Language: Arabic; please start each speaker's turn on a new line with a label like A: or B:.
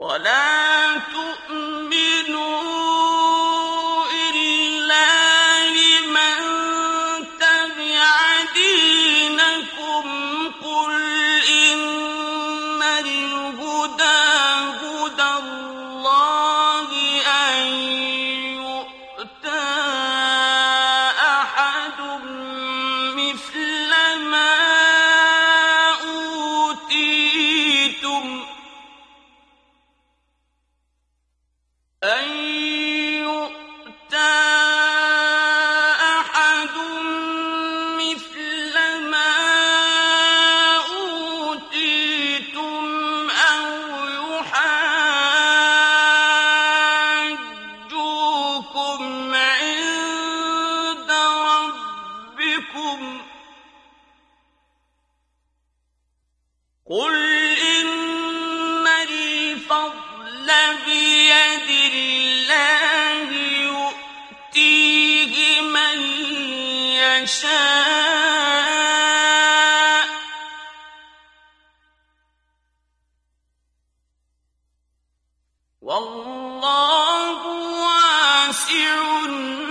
A: ولا تؤمنوا إلا لمن تبع دينكم قل إن الهدى هدى الله أن يؤتى أحد مثل ما أوتيتم أو يحاجوكم عند ربكم قل إن الفضل بيد الله يؤتيه من يشاء والله واسع